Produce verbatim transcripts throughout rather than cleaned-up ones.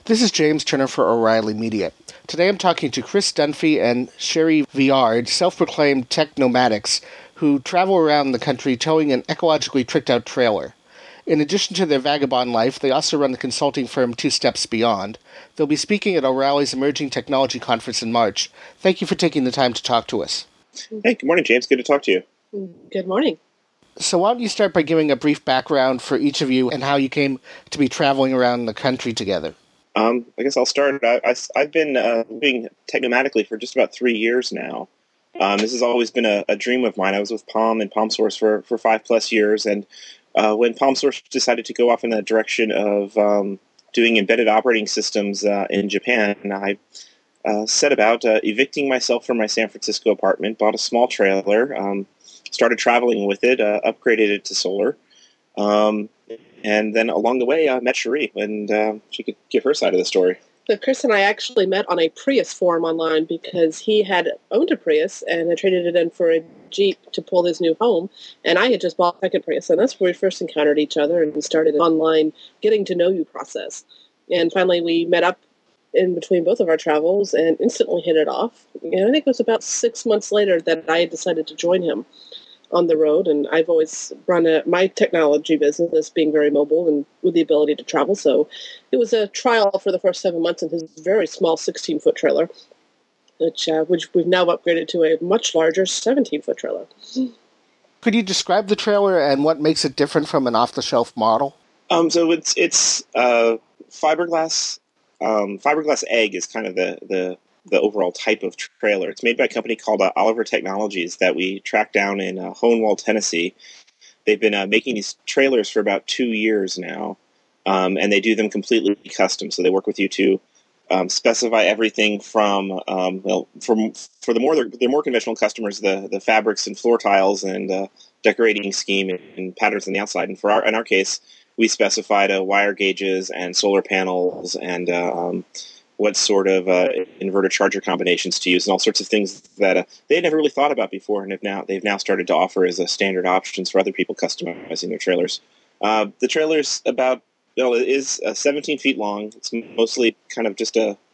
This is James Turner for O'Reilly Media. Today I'm talking to Chris Dunphy and Sherry Viard, self-proclaimed tech nomadics, who travel around the country towing an ecologically tricked-out trailer. In addition to their vagabond life, they also run the consulting firm Two Steps Beyond. They'll be speaking at O'Reilly's Emerging Technology Conference in March. Thank you for taking the time to talk to us. Hey, good morning, James. Good to talk to you. Good morning. So why don't you start by giving a brief background for each of you and how you came to be traveling around the country together? Um, I guess I'll start. I, I, I've been uh, living technomatically for just about three years now. Um, this has always been a, a dream of mine. I was with Palm and PalmSource for, for five plus years, and uh, when PalmSource decided to go off in the direction of um, doing embedded operating systems uh, in Japan, I uh, set about uh, evicting myself from my San Francisco apartment, bought a small trailer, um, started traveling with it, uh, upgraded it to solar. Um, And then along the way, I met Cherie, and uh, she could give her side of the story. So Chris and I actually met on a Prius forum online because he had owned a Prius and had traded it in for a Jeep to pull his new home. And I had just bought a second Prius, and that's where we first encountered each other and started an online getting to know you process. And finally, we met up in between both of our travels and instantly hit it off. And I think it was about six months later that I decided to join him on the road, and I've always run a, my technology business being very mobile and with the ability to travel, so it was a trial for the first seven months in his very small sixteen-foot trailer, which, uh, which we've now upgraded to a much larger seventeen-foot trailer. Could you describe the trailer and what makes it different from an off-the-shelf model? Um, so it's it's uh, fiberglass. Um, fiberglass egg is kind of the the the overall type of trailer. It's made by a company called uh, Oliver Technologies that we tracked down in uh, Hohenwald, Tennessee. They've been uh, making these trailers for about two years now, um, and they do them completely custom. So they work with you to um, specify everything from, um, well, from for the more they're more conventional customers, the the fabrics and floor tiles and uh, decorating scheme and, and patterns on the outside. And for our in our case, we specified uh, wire gauges and solar panels and uh, um, what sort of uh, inverter charger combinations to use, and all sorts of things that uh, they had never really thought about before, and have now they've now started to offer as a standard options for other people customizing their trailers. Uh, the trailer's about, well, it is uh, seventeen feet long. It's mostly kind of just a,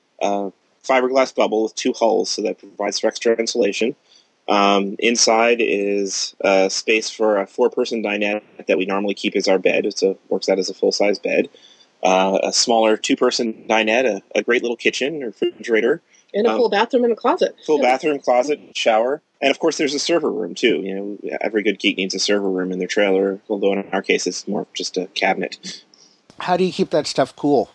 a fiberglass bubble with two hulls, so that provides for extra insulation. Um, inside is a space for a four-person dinette that we normally keep as our bed. It works out as a full-size bed. Uh, a smaller two-person dinette, a, a great little kitchen or refrigerator. And a um, full bathroom and a closet. Full bathroom, closet, shower. And, of course, there's a server room, too. You know, every good geek needs a server room in their trailer, although in our case it's more just a cabinet. How do you keep that stuff cool?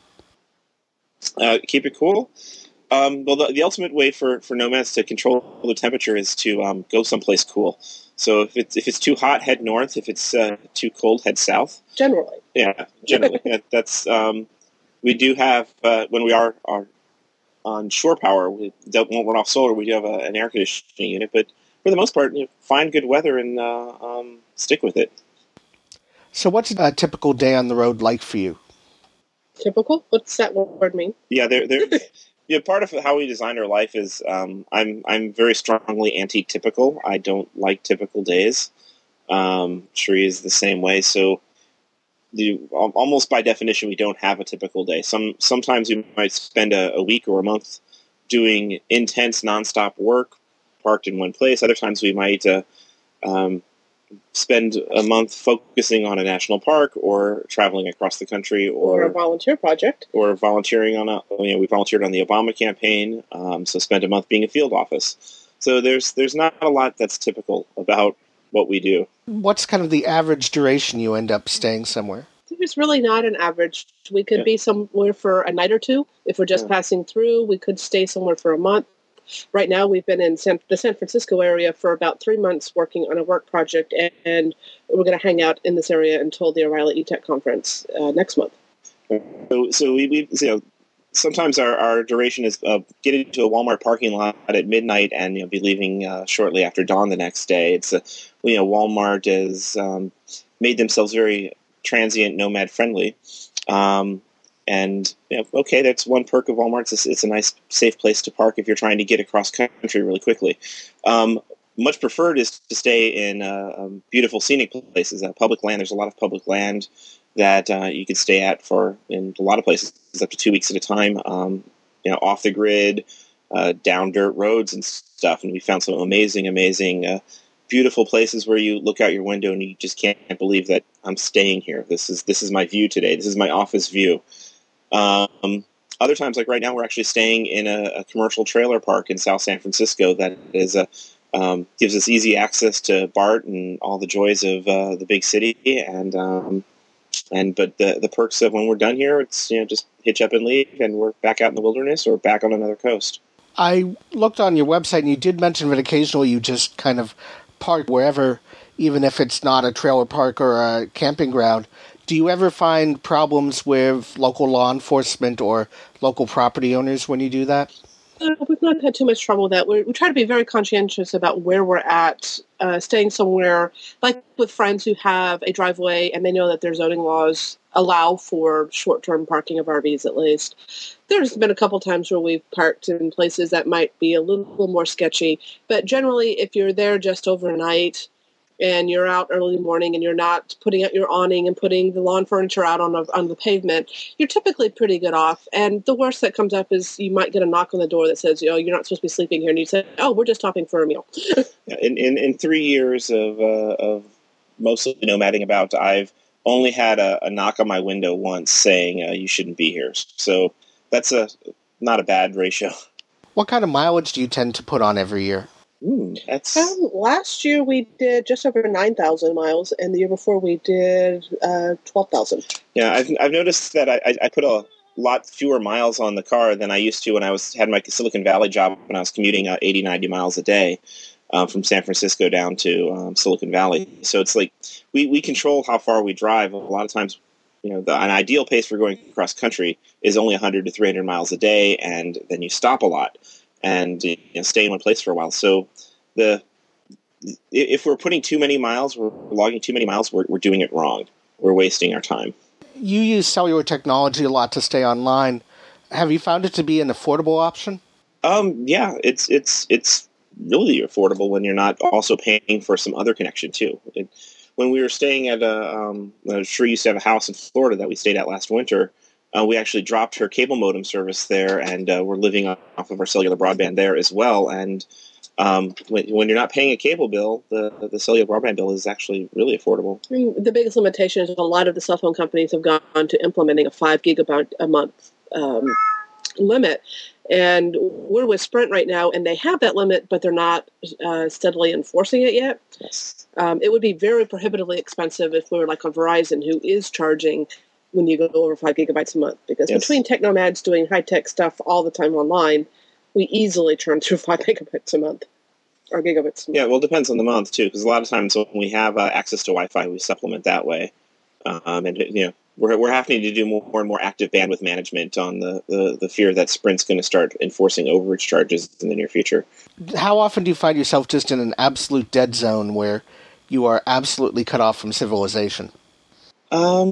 Uh, keep it cool? Um, well, the, the ultimate way for, for nomads to control the temperature is to um, go someplace cool. So if it's if it's too hot, head north. If it's uh, too cold, head south. Generally, yeah, generally. yeah, that's um, we do have uh, when we are, are on shore power. We don't won't run off solar. We do have a, an air conditioning unit, but for the most part, you know, find good weather and uh, um, stick with it. So, what's a typical day on the road like for you? Typical? What's that word mean? Yeah, they're they're. Yeah, part of how we design our life is um, I'm I'm very strongly anti-typical. I don't like typical days. Um, Cherie is the same way. So, the almost by definition, we don't have a typical day. Some sometimes we might spend a, a week or a month doing intense, nonstop work, parked in one place. Other times we might uh, um, spend a month focusing on a national park or traveling across the country, or, or a volunteer project, or volunteering on a. You know, we volunteered on the Obama campaign, um, so spent a month being a field office. So there's there's not a lot that's typical about what we do. What's kind of the average duration you end up staying somewhere? There's really not an average. We could yeah. be somewhere for a night or two. If we're just yeah. passing through, we could stay somewhere for a month. Right now, we've been in San, the San Francisco area for about three months working on a work project, and, and we're going to hang out in this area until the O'Reilly eTech conference uh, next month. So, so we, we you know, sometimes our, our duration is uh, getting to a Walmart parking lot at midnight and you know, be leaving uh, shortly after dawn the next day. It's a, you know, Walmart has um, made themselves very transient, nomad friendly. Um, And, you know, okay, that's one perk of Walmart. It's, it's a nice, safe place to park if you're trying to get across country really quickly. Um, much preferred is to stay in uh, um, beautiful scenic places, uh, public land. There's a lot of public land that uh, you could stay at for, in a lot of places, up to two weeks at a time, um, you know, off the grid, uh, down dirt roads and stuff. And we found some amazing, amazing, uh, beautiful places where you look out your window and you just can't believe that I'm staying here. This is this is my view today. This is my office view. Um, other times, like right now, we're actually staying in a, a commercial trailer park in South San Francisco that is a um, gives us easy access to BART and all the joys of uh, the big city. And um, and but the the perks of when we're done here, it's, you know, just hitch up and leave, and we're back out in the wilderness or back on another coast. I looked on your website, and you did mention that occasionally you just kind of park wherever, even if it's not a trailer park or a camping ground. Do you ever find problems with local law enforcement or local property owners when you do that? Uh, we've not had too much trouble with that. We, we try to be very conscientious about where we're at, uh, staying somewhere, like with friends who have a driveway and they know that their zoning laws allow for short-term parking of R Vs at least. There's been a couple times where we've parked in places that might be a little more sketchy, but generally if you're there just overnight and you're out early morning and you're not putting out your awning and putting the lawn furniture out on, a, on the pavement, you're typically pretty good off. And the worst that comes up is you might get a knock on the door that says, oh, you're not supposed to be sleeping here. And you say, oh, we're just stopping for a meal. in, in, in three years of, uh, of mostly nomading about, I've only had a, a knock on my window once saying uh, you shouldn't be here. So that's a not a bad ratio. What kind of mileage do you tend to put on every year? Mm, that's Um, last year we did just over nine thousand miles, and the year before we did uh, twelve thousand. Yeah, I've I've noticed that I, I put a lot fewer miles on the car than I used to when I was had my Silicon Valley job, when I was commuting uh, eighty, ninety miles a day uh, from San Francisco down to um, Silicon Valley. So it's like we, we control how far we drive. A lot of times, you know, the, an ideal pace for going across country is only one hundred to three hundred miles a day, and then you stop a lot and, you know, stay in one place for a while. So the if we're putting too many miles, we're logging too many miles, we're, we're doing it wrong. We're wasting our time. You use cellular technology a lot to stay online. Have you found it to be an affordable option? Um, yeah, it's it's it's really affordable when you're not also paying for some other connection too. It, when we were staying at a, um, I'm sure you used to have a house in Florida that we stayed at last winter. Uh, we actually dropped her cable modem service there, and uh, we're living off of our cellular broadband there as well. And um, when, when you're not paying a cable bill, the the cellular broadband bill is actually really affordable. I mean, the biggest limitation is a lot of the cell phone companies have gone to implementing a five gigabyte a month um, limit. And we're with Sprint right now, and they have that limit, but they're not uh, steadily enforcing it yet. Yes. Um, it would be very prohibitively expensive if we were like on Verizon, who is charging when you go over five gigabytes a month. Because Yes. between technomads doing high-tech stuff all the time online, we easily churn through five gigabytes a month, or gigabits a month. Yeah, well, it depends on the month, too, because a lot of times when we have uh, access to Wi-Fi, we supplement that way. Um, and, you know, we're we're having to do more and more active bandwidth management on the, the, the fear that Sprint's going to start enforcing overage charges in the near future. How often do you find yourself just in an absolute dead zone where you are absolutely cut off from civilization? Um,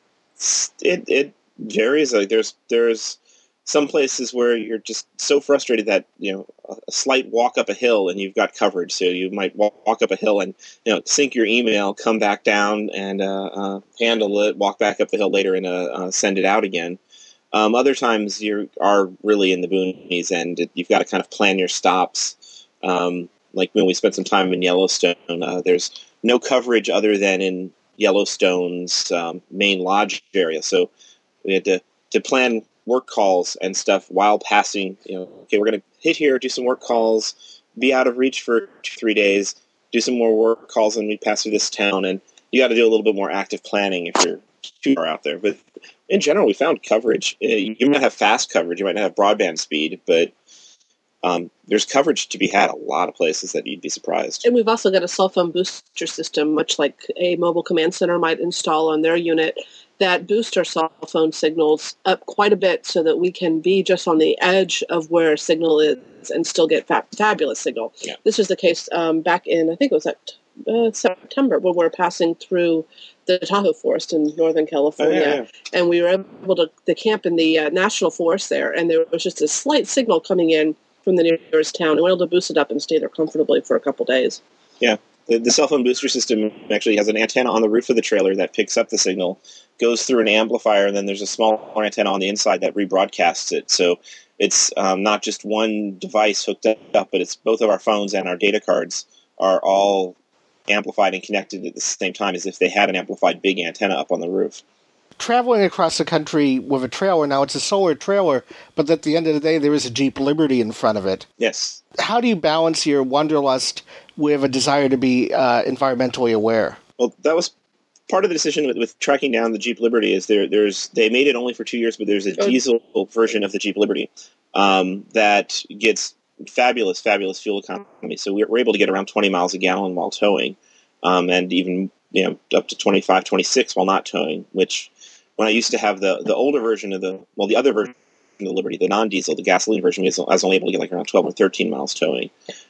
it it varies. Like there's there's some places where you're just so frustrated that, you know, a slight walk up a hill and you've got coverage. So you might walk, walk up a hill and, you know, sync your email, come back down and uh, uh, handle it, walk back up the hill later and uh, uh, send it out again. Um, other times you are really in the boonies and it, you've got to kind of plan your stops. Um, like when we spent some time in Yellowstone, uh, there's no coverage other than in Yellowstone's um, main lodge area. So we had to, to plan work calls and stuff while passing, you know, okay, we're going to hit here, do some work calls, be out of reach for two, three days, do some more work calls, and we pass through this town. And you got to do a little bit more active planning if you're too far out there. But in general, we found coverage. You might have fast coverage, you might not have broadband speed, but um, there's coverage to be had a lot of places that you'd be surprised. And we've also got a cell phone booster system, much like a mobile command center might install on their unit, that boost our cell phone signals up quite a bit so that we can be just on the edge of where signal is and still get fa- fabulous signal. Yeah. This was the case um, back in, I think it was at, uh, September, when we were passing through the Tahoe Forest in Northern California. Oh, yeah, yeah. And we were able to, to camp in the uh, National Forest there, and there was just a slight signal coming in from the nearest town, and we were able to boost it up and stay there comfortably for a couple days. Yeah, The, the cell phone booster system actually has an antenna on the roof of the trailer that picks up the signal, goes through an amplifier, and then there's a small antenna on the inside that rebroadcasts it. So it's um, not just one device hooked up, but it's both of our phones and our data cards are all amplified and connected at the same time as if they had an amplified big antenna up on the roof. Traveling across the country with a trailer, now it's a solar trailer, but at the end of the day there is a Jeep Liberty in front of it. Yes. How do you balance your wanderlust with a desire to be uh, environmentally aware? Well, that was part of the decision with, with tracking down the Jeep Liberty is there. There's they made it only for two years, but there's a diesel version of the Jeep Liberty um, that gets fabulous, fabulous fuel economy. So we're, we're able to get around twenty miles a gallon while towing, um, and even you know up to twenty-five, twenty-six while not towing. Which when I used to have the the older version of the well, the other version of the Liberty, the non-diesel, the gasoline version, I was only able to get like around twelve or thirteen miles towing.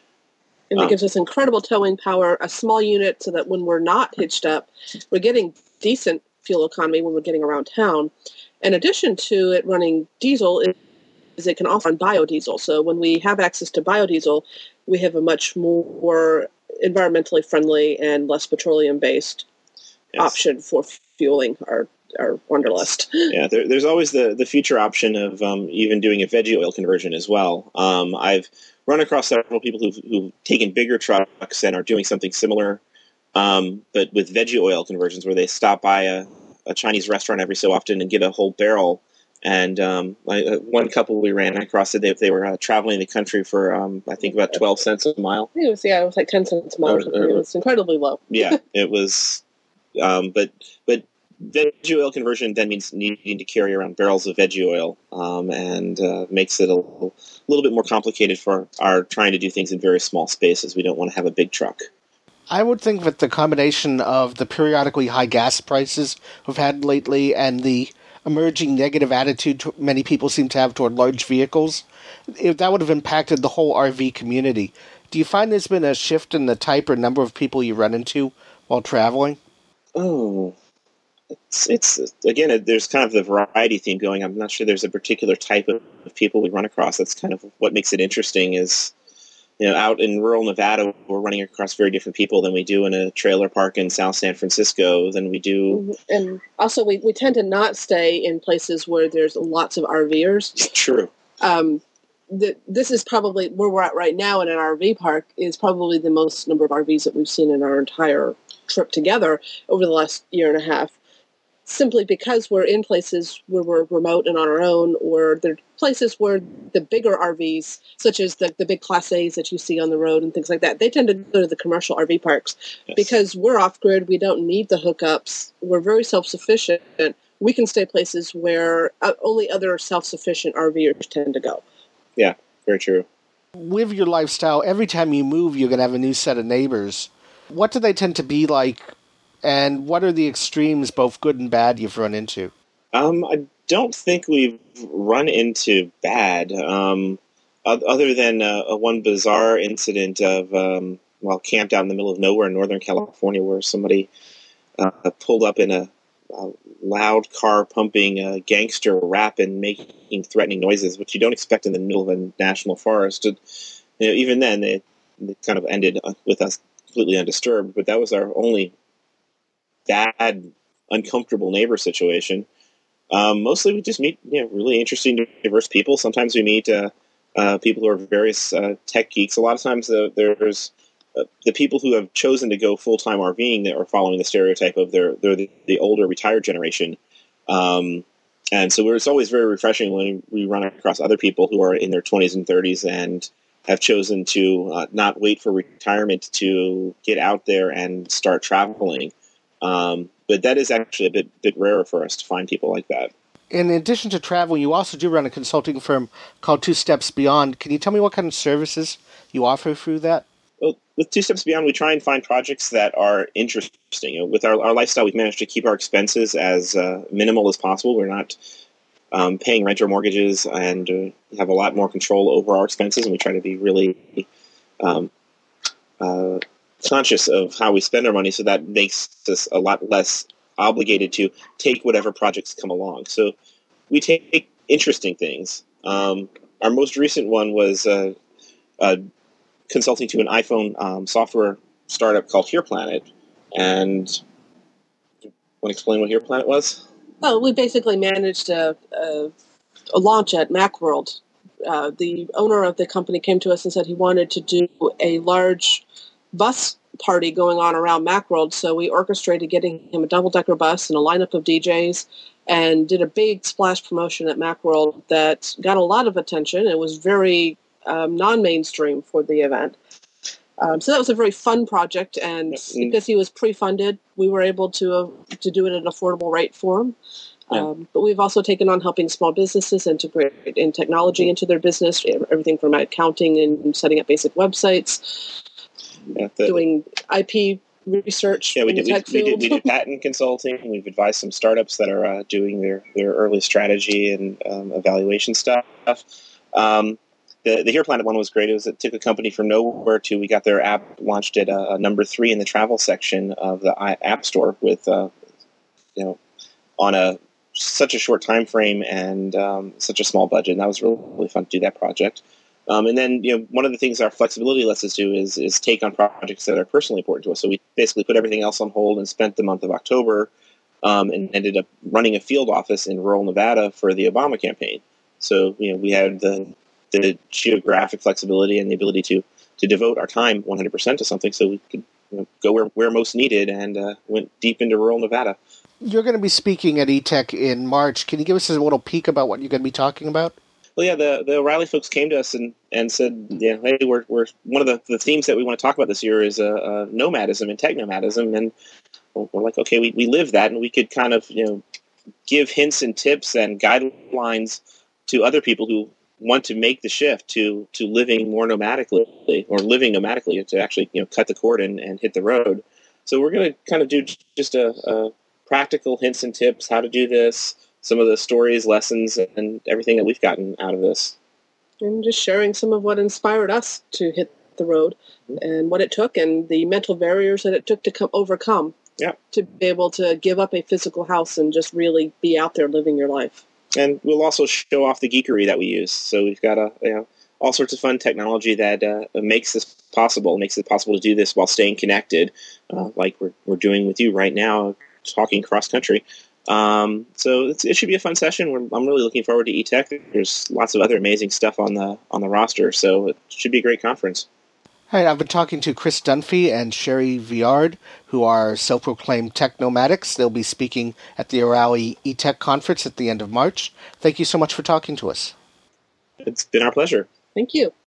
And it gives us incredible towing power, a small unit so that when we're not hitched up, we're getting decent fuel economy when we're getting around town. In addition to it running diesel, is it can also run biodiesel. So when we have access to biodiesel, we have a much more environmentally friendly and less petroleum-based yes. option for fueling our, our wanderlust. Yeah, there, there's always the, the future option of um, even doing a veggie oil conversion as well. Um, I've run across several people who've, who've taken bigger trucks and are doing something similar, um, but with veggie oil conversions where they stop by a, a Chinese restaurant every so often and get a whole barrel. And um, I, uh, one couple we ran across it, they, they were uh, traveling the country for, um, I think, about twelve cents a mile. I think it was, yeah, it was like ten cents a mile. Or, or, it was incredibly low. Yeah, it was. Um, but but veggie oil conversion then means needing to carry around barrels of veggie oil, um, and uh, makes it a little, little bit more complicated for our trying to do things in very small spaces. We don't want to have a big truck. I would think that the combination of the periodically high gas prices we've had lately and the emerging negative attitude many people seem to have toward large vehicles, if that would have impacted the whole R V community. Do you find there's been a shift in the type or number of people you run into while traveling? Oh, it's, it's again, there's kind of the variety theme going. I'm not sure there's a particular type of, of people we run across. That's kind of what makes it interesting is, you know, out in rural Nevada, we're running across very different people than we do in a trailer park in South San Francisco than we do. And also, we, we tend to not stay in places where there's lots of RVers. True. Um, the, this is probably, where we're at right now in an R V park, is probably the most number of R Vs that we've seen in our entire trip together over the last year and a half. Simply because we're in places where we're remote and on our own, or there are places where the bigger R Vs, such as the, the big Class A's that you see on the road and things like that, they tend to go to the commercial R V parks. Yes. Because we're off-grid, we don't need the hookups, we're very self-sufficient, we can stay places where only other self-sufficient RVers tend to go. Yeah, very true. With your lifestyle, every time you move, you're going to have a new set of neighbors. What do they tend to be like? And what are the extremes, both good and bad, you've run into? Um, I don't think we've run into bad, um, other than uh, a one bizarre incident of, um, well, camped out in the middle of nowhere in Northern California where somebody uh, pulled up in a, a loud car pumping uh, gangster rap and making threatening noises, which you don't expect in the middle of a national forest. And, you know, even then, it, it kind of ended with us completely undisturbed, but that was our only bad, uncomfortable neighbor situation. Um, mostly we just meet, you know, really interesting, diverse people. Sometimes we meet uh, uh, people who are various uh, tech geeks. A lot of times uh, there's uh, the people who have chosen to go full-time RVing that are following the stereotype of they're, they're the, the older retired generation. Um, and so it's always very refreshing when we run across other people who are in their twenties and thirties and have chosen to uh, not wait for retirement to get out there and start traveling. Um, but that is actually a bit bit rarer for us to find people like that. In addition to travel, you also do run a consulting firm called Two Steps Beyond. Can you tell me what kind of services you offer through that? Well, with Two Steps Beyond, we try and find projects that are interesting. You know, with our, our lifestyle, we've managed to keep our expenses as uh, minimal as possible. We're not um, paying rent or mortgages and uh, have a lot more control over our expenses, and we try to be really um, uh, conscious of how we spend our money, so that makes us a lot less obligated to take whatever projects come along. So we take interesting things. Um, our most recent one was uh, uh, consulting to an iPhone um, software startup called HerePlanet. And want to explain what HerePlanet was? Well, we basically managed a, a, a launch at Macworld. Uh, the owner of the company came to us and said he wanted to do a large bus party going on around Macworld, so we orchestrated getting him a double-decker bus and a lineup of D Js and did a big splash promotion at Macworld that got a lot of attention. It was very um, non-mainstream for the event. Um, so that was a very fun project, and mm-hmm. because he was pre-funded, we were able to uh, to do it at an affordable rate for him. Yeah. Um, but we've also taken on helping small businesses integrate in technology into their business, everything from accounting and setting up basic websites, yeah, the, doing I P research. Yeah, we in did, the tech we, we, field. did, we did patent consulting. We've advised some startups that are uh, doing their, their early strategy and um, evaluation stuff. Um, the, the HerePlanet one was great. It was it took a company from nowhere to, we got their app launched at uh, number three in the travel section of the App Store with, uh, you know, on a such a short time frame and um, such a small budget. And that was really, really fun to do that project. Um, and then, you know, one of the things our flexibility lets us do is is take on projects that are personally important to us. So we basically put everything else on hold and spent the month of October um, and ended up running a field office in rural Nevada for the Obama campaign. So, you know, we had the the geographic flexibility and the ability to to devote our time one hundred percent to something, so we could, you know, go where, where most needed, and uh, went deep into rural Nevada. You're going to be speaking at E T E C in March. Can you give us a little peek about what you're going to be talking about? Well, yeah, the, the O'Reilly folks came to us and, and said, yeah, hey, we're we're one of the, the themes that we want to talk about this year is uh, uh, nomadism and tech nomadism, and we're like, okay, we, we live that, and we could kind of, you know, give hints and tips and guidelines to other people who want to make the shift to to living more nomadically, or living nomadically, to actually, you know, cut the cord and, and hit the road. So we're going to kind of do just a, a practical hints and tips, how to do this, some of the stories, lessons, and everything that we've gotten out of this. And just sharing some of what inspired us to hit the road, mm-hmm. and what it took, and the mental barriers that it took to come, overcome yeah. to be able to give up a physical house and just really be out there living your life. And we'll also show off the geekery that we use. So we've got a, you know, all sorts of fun technology that uh, makes this possible, makes it possible to do this while staying connected, uh, like we're we're doing with you right now, talking cross country. Um, so it's, it should be a fun session. We're, I'm really looking forward to E T E C. There's lots of other amazing stuff on the on the roster, so it should be a great conference. All right, I've been talking to Chris Dunphy and Sherry Viard, who are self-proclaimed tech nomadics. They'll be speaking at the O'Reilly E T E C conference at the end of March. Thank you so much for talking to us. It's been our pleasure. Thank you.